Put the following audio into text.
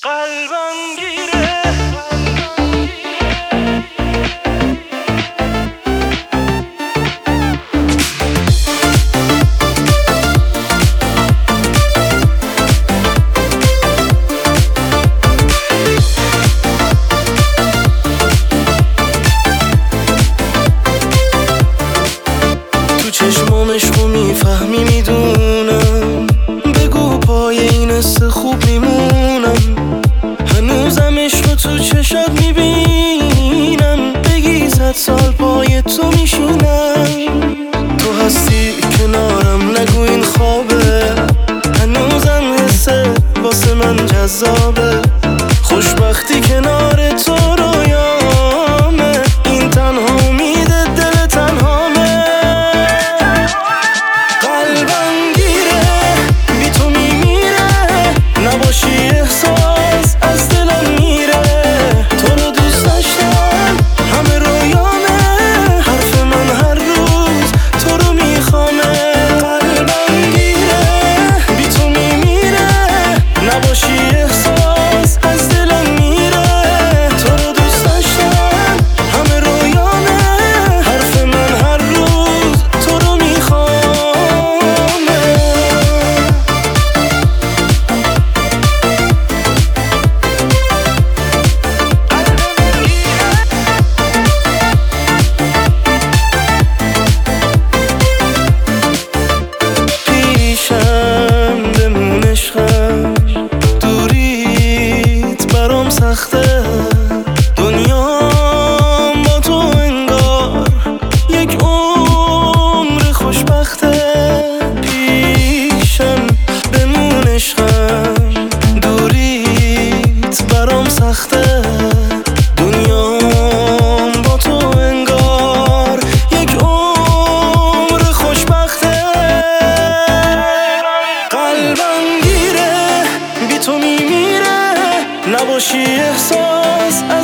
قلبم گیره تو چشمام عشقو میفهمی میدونم، بگو پای این حس خوب میمونم. هنوزم عشقو تو چشات میبینم، بگی 100 سال پای تو میشینم. تو هستی کنارم نگو این خوابه، هنوزم حسه واسه من جذابه. خوشبختی کنار تو رویامه، این تنها امیده دل تنهامه. قلبم گیره بی تو میمیره، نباشی احساس از دلم میره. تو رو دوست داشتم همه رویامه، حرف من هر روز تو رو میخوامه. قلبم گیره بی تو میمیره، نباشی احساس از دلم میره. تو رو دوست داشتم همه رویامه، حرف من هر روز تو رو میخوامه. پیشم بمون عشقم، دوریت برام سخته. دنیام با تو انگار یک عمر خوشبخته. پیشم بمون عشقم، دوریت برام سخته. دنیام با تو انگار یک عمر خوشبخته. قلبم گیره بی تو میمیره، نباشی احساس